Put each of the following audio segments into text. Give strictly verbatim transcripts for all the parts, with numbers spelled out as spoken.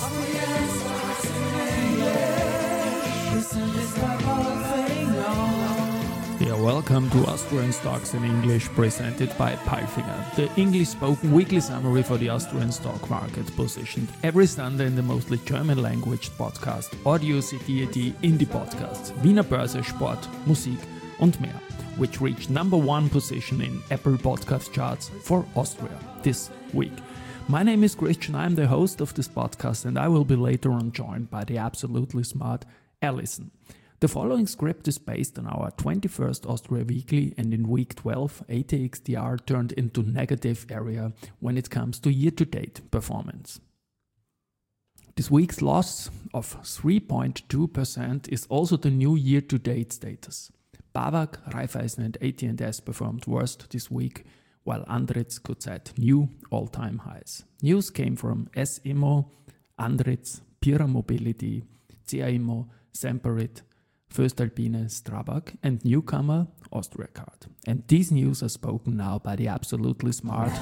Austrian stocks in English. Listen, it's the whole thing on. Yeah, welcome to Austrian Stocks in English, presented by Palfinger, the English-spoken weekly summary for the Austrian stock market, positioned every Sunday in the mostly German-language podcast Audio C D A T in the podcasts Wiener Börse, Sport, Musik und mehr, which reached number one position in Apple podcast charts for Austria this week. My name is Christian, I'm the host of this podcast, and I will be later on joined by the absolutely smart Alison. The following script is based on our twenty-first Austria Weekly, and in week twelve, A T X T R turned into negative area when it comes to year-to-date performance. This week's loss of three point two percent is also the new year-to-date status. BAWAG, Raiffeisen and A T and S performed worst this week, while Andritz could set new all-time highs. News came from S I M O, Andritz, Pira Mobility, C A I M O, Semperit, voestalpine, Strabag, and newcomer Austriacard. And these news are spoken now by the absolutely smart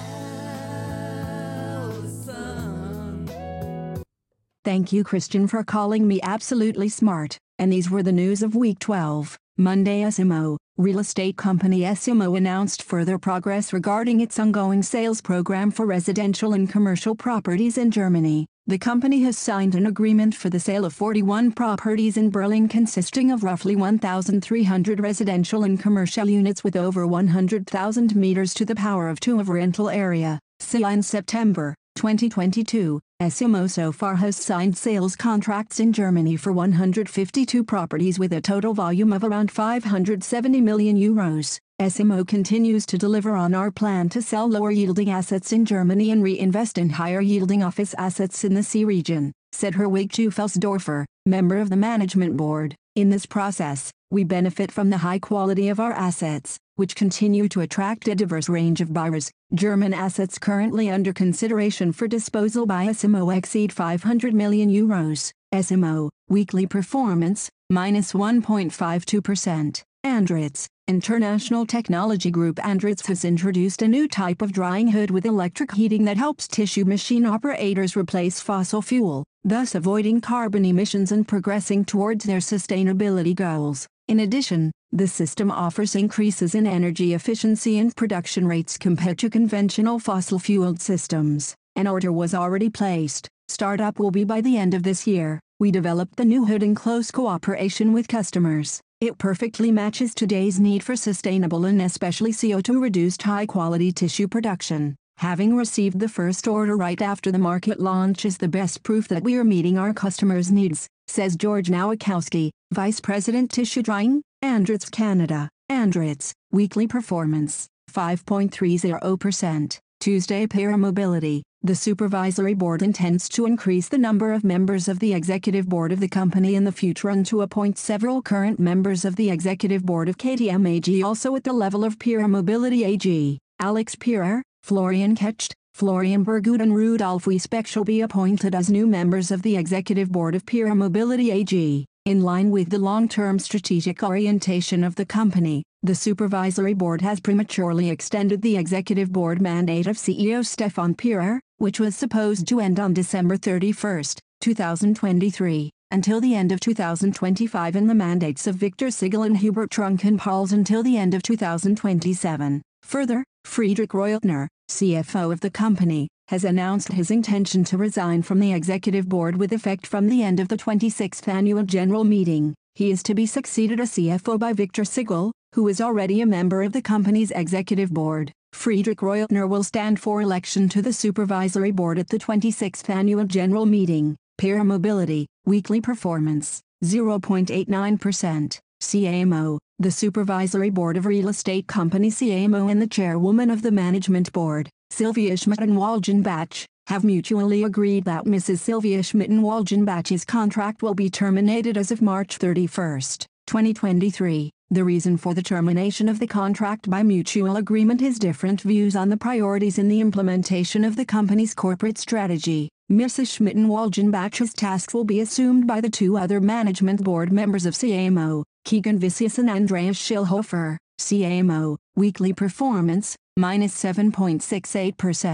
Thank you, Christian, for calling me absolutely smart. And these were the news of week twelve. Monday, S I M O, real estate company S I M O announced further progress regarding its ongoing sales program for residential and commercial properties in Germany. The company has signed an agreement for the sale of forty-one properties in Berlin, consisting of roughly one thousand three hundred residential and commercial units with over one hundred thousand meters to the power of two of rental area. In September twenty twenty-two, S I M O so far has signed sales contracts in Germany for one hundred fifty-two properties with a total volume of around five hundred seventy million euros. S I M O continues to deliver on our plan to sell lower-yielding assets in Germany and reinvest in higher-yielding office assets in the C region, said Herwig Teufelsdorfer, member of the management board. In this process, we benefit from the high quality of our assets, which continue to attract a diverse range of buyers. German assets currently under consideration for disposal by S I M O exceed five hundred million euros. S I M O, weekly performance, minus one point five two percent. Andritz, international technology group Andritz has introduced a new type of drying hood with electric heating that helps tissue machine operators replace fossil fuel, thus avoiding carbon emissions and progressing towards their sustainability goals. In addition, the system offers increases in energy efficiency and production rates compared to conventional fossil-fueled systems. An order was already placed. Startup will be by the end of this year. We developed the new hood in close cooperation with customers. It perfectly matches today's need for sustainable and especially C O two reduced high-quality tissue production. Having received the first order right after the market launch is the best proof that we are meeting our customers' needs, says George Nowakowski, Vice President Tissue Drying, Andritz Canada. Andritz, weekly performance, five point three zero percent. Tuesday, Pira Mobility. The supervisory board intends to increase the number of members of the executive board of the company in the future and to appoint several current members of the executive board of K T M A G also at the level of Pira Mobility A G. Alex Pirer, Florian Kecht, Florian Bergut and Rudolf Wiesbeck shall be appointed as new members of the executive board of Pira Mobility A G. In line with the long-term strategic orientation of the company, the supervisory board has prematurely extended the executive board mandate of C E O Stefan Pirer, which was supposed to end on December thirty-first, two thousand twenty-three, until the end of two thousand twenty-five, and the mandates of Victor Sigel and Hubert Trunkenpals until the end of two thousand twenty-seven. Further, Friedrich Reutner, C F O of the company, has announced his intention to resign from the executive board with effect from the end of the twenty-sixth annual general meeting. He is to be succeeded as C F O by Victor Sigel, who is already a member of the company's executive board. Friedrich Reutner will stand for election to the supervisory board at the twenty-sixth annual general meeting. Pira Mobility, weekly performance, zero point eight nine percent. C A M O, the supervisory board of real estate company C A M O and the chairwoman of the management board, Sylvia Schmitten-Walgenbach, have mutually agreed that Missus Sylvia Schmitten-Walgenbach's contract will be terminated as of March thirty-first, twenty twenty-three. The reason for the termination of the contract by mutual agreement is different views on the priorities in the implementation of the company's corporate strategy. Missus Schmitten-Walgenbach's task will be assumed by the two other management board members of C A M O, Keegan Vicious and Andreas Schillhofer. C A M O, weekly performance, minus seven point six eight percent.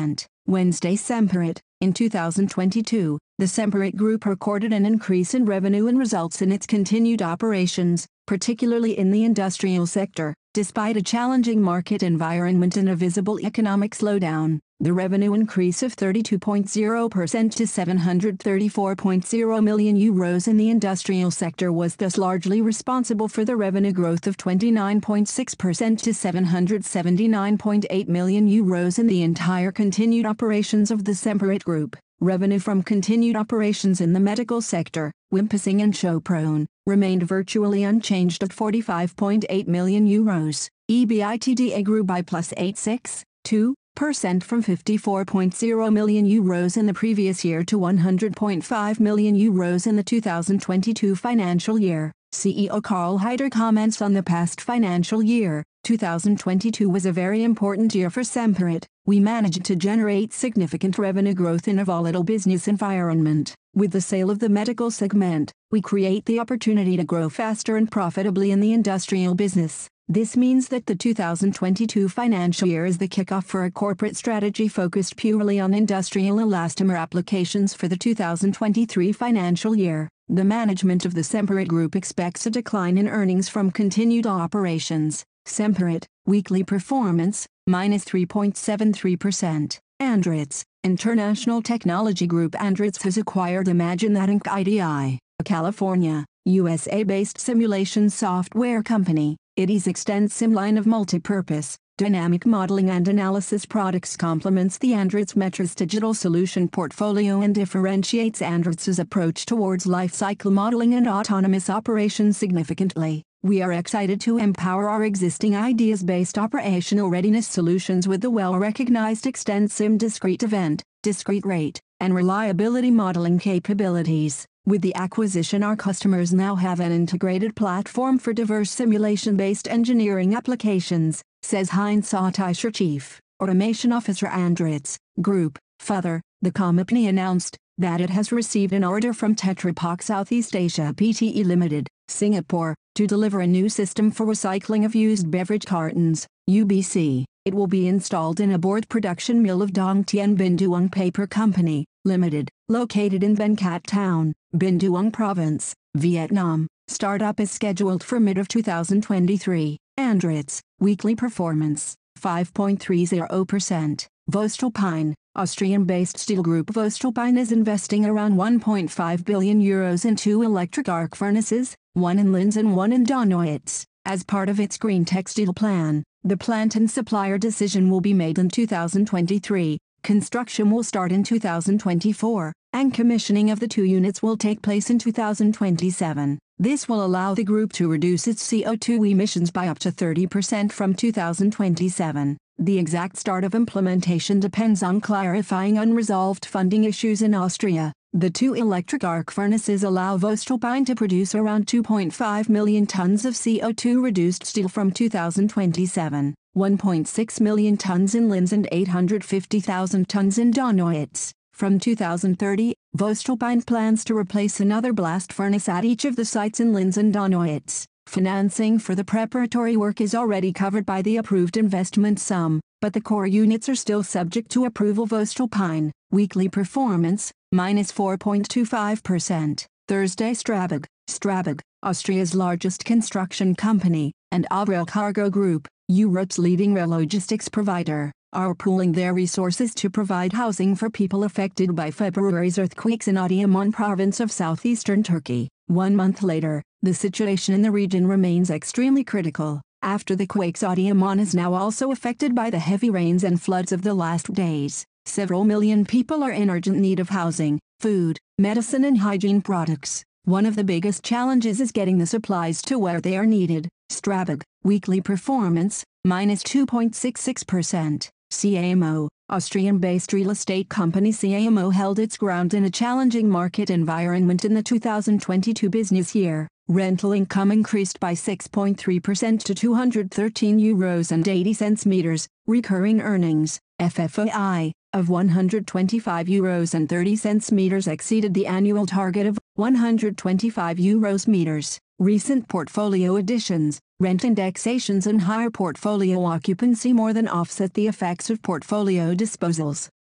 Wednesday. Semperit. In two thousand twenty-two, the Semperit Group recorded an increase in revenue and results in its continued operations, particularly in the industrial sector. Despite a challenging market environment and a visible economic slowdown, the revenue increase of thirty-two point zero percent to seven hundred thirty-four point zero million euros in the industrial sector was thus largely responsible for the revenue growth of twenty-nine point six percent to seven hundred seventy-nine point eight million euros in the entire continued operations of the Semperit Group. Revenue from continued operations in the medical sector, Wimpassing and Shoprone, remained virtually unchanged at forty-five point eight million euros. EBITDA grew by plus eight point six two percent from fifty-four point zero million euros in the previous year to one hundred point five million euros in the two thousand twenty-two financial year. C E O Karl Haider comments on the past financial year. two thousand twenty-two was a very important year for Semperit. We managed to generate significant revenue growth in a volatile business environment. With the sale of the medical segment, we create the opportunity to grow faster and profitably in the industrial business. This means that the two thousand twenty-two financial year is the kickoff for a corporate strategy focused purely on industrial elastomer applications for the two thousand twenty-three financial year. The management of the Semperit Group expects a decline in earnings from continued operations. Semperit, weekly performance, minus three point seven three percent. Andritz, International Technology Group. Andritz has acquired Imagine That Incorporated, a California, U S A-based simulation software company. Its Extensim line of multi-purpose, dynamic modeling and analysis products complements the Andritz Metris digital solution portfolio and differentiates Andritz's approach towards life cycle modeling and autonomous operations significantly. We are excited to empower our existing ideas-based operational readiness solutions with the well-recognized Extensim discrete event, discrete rate, and reliability modeling capabilities. With the acquisition, our customers now have an integrated platform for diverse simulation-based engineering applications, says Heinz Sautischer, Chief Automation Officer, Andritz Group. Further, the company announced that it has received an order from Tetra Pak Southeast Asia Pte Limited, Singapore, to deliver a new system for recycling of used beverage cartons, U B C. It will be installed in a board production mill of Dong Tien Binh Duong Paper Company, Limited, located in Ben Cat Town, Binh Duong Province, Vietnam. Startup is scheduled for mid of two thousand twenty-three. Andritz, weekly performance, five point three zero percent. Voestalpine, Austrian-based steel group. Voestalpine is investing around one point five billion euros in two electric arc furnaces, one in Linz and one in Donawitz. As part of its green tech steel plan, the plant and supplier decision will be made in two thousand twenty-three. Construction will start in two thousand twenty-four, and commissioning of the two units will take place in two thousand twenty-seven. This will allow the group to reduce its C O two emissions by up to thirty percent from two thousand twenty-seven. The exact start of implementation depends on clarifying unresolved funding issues in Austria. The two electric arc furnaces allow Voestalpine to produce around two point five million tons of C O two reduced steel from two thousand twenty-seven, one point six million tons in Linz and eight hundred fifty thousand tons in Donawitz. From two thousand thirty, Voestalpine plans to replace another blast furnace at each of the sites in Linz and Donawitz. Financing for the preparatory work is already covered by the approved investment sum, but the core units are still subject to approval. Voestalpine, weekly performance, minus four point two five percent. Thursday. Strabag, Strabag, Austria's largest construction company, and Avril Cargo Group, Europe's leading rail logistics provider, are pooling their resources to provide housing for people affected by February's earthquakes in Adıyaman province of southeastern Turkey. One month later, the situation in the region remains extremely critical. After the quakes, Adıyaman is now also affected by the heavy rains and floods of the last days. Several million people are in urgent need of housing, food, medicine and hygiene products. One of the biggest challenges is getting the supplies to where they are needed. Strabag, weekly performance, minus two point six six percent. C A M O, Austrian-based real estate company C A M O held its ground in a challenging market environment in the two thousand twenty-two business year. Rental income increased by six point three percent to two hundred thirteen euros and eighty cents meters. Recurring earnings, F F O I, of one hundred twenty-five euros and thirty cents meters exceeded the annual target of one hundred twenty-five euros meters. Recent portfolio additions, rent indexations and higher portfolio occupancy more than offset the effects of portfolio disposals.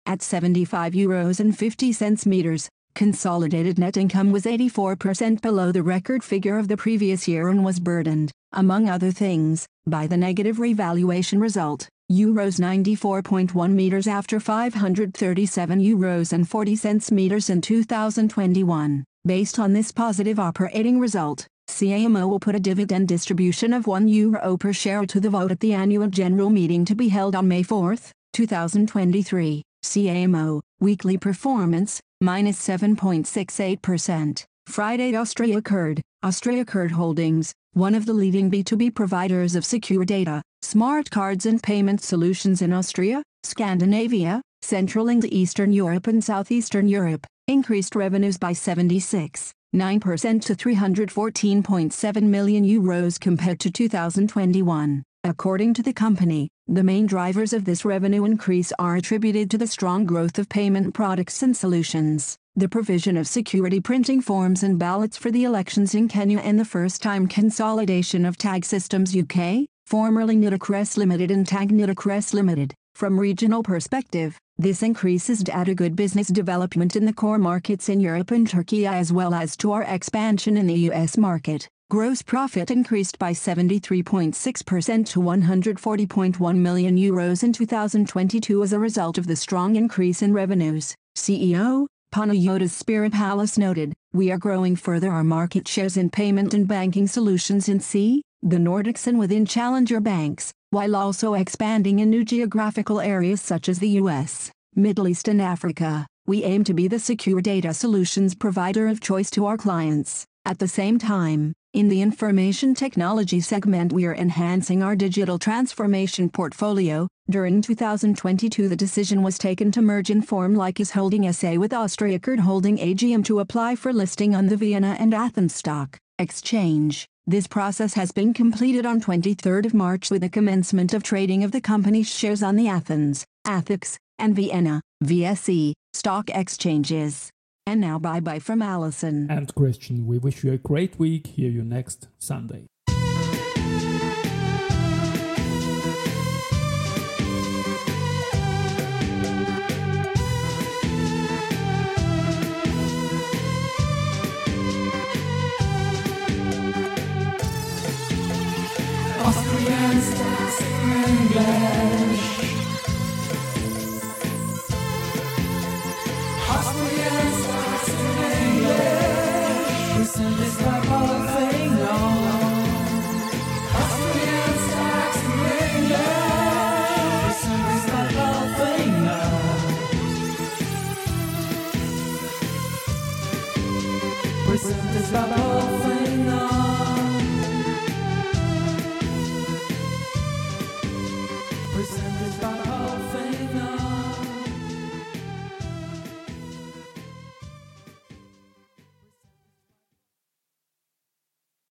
At seventy-five euros and fifty cents meters, consolidated net income was eighty-four percent below the record figure of the previous year and was burdened, among other things, by the negative revaluation result, euros ninety-four point one meters after five hundred thirty-seven euros and forty cents meters in two thousand twenty-one. Based on this positive operating result, C A M O will put a dividend distribution of one euro per share to the vote at the annual general meeting to be held on May fourth, two thousand twenty-three. C A M O, weekly performance, minus seven point six eight percent. Friday Austriacard, Austriacard Holdings, one of the leading B two B providers of secure data, smart cards and payment solutions in Austria, Scandinavia, Central and Eastern Europe and Southeastern Europe, increased revenues by seventy-six point nine percent to three hundred fourteen point seven million euros compared to two thousand twenty-one. According to the company, the main drivers of this revenue increase are attributed to the strong growth of payment products and solutions, the provision of security printing forms and ballots for the elections in Kenya, and the first-time consolidation of Tag Systems U K, formerly Nitocrest Limited, and Tag Nitocrest Limited. From regional perspective, this increase is due to good business development in the core markets in Europe and Turkey, as well as to our expansion in the U S market. Gross profit increased by seventy-three point six percent to one hundred forty point one million euros in two thousand twenty-two as a result of the strong increase in revenues. C E O, Panagiotis Spiripalis noted, "We are growing further our market shares in payment and banking solutions in C, the Nordics and within challenger banks, while also expanding in new geographical areas such as the U S, Middle East and Africa. We aim to be the secure data solutions provider of choice to our clients. At the same time, in the information technology segment, we are enhancing our digital transformation portfolio. During two thousand twenty-two, the decision was taken to merge Inform Lycus Holding S A with Austriacard Holding A G M to apply for listing on the Vienna and Athens Stock Exchange. This process has been completed on twenty-third of March with the commencement of trading of the company's shares on the Athens, Athens, and Vienna, V S E, stock exchanges. And now bye-bye from Alison and Christian. We wish you a great week. Hear you next Sunday. Austrian stocks in English. Austrian stocks in English. Presented by Palfinger. Austrian stocks in English. Presented by Palfinger. Presented by Palfinger.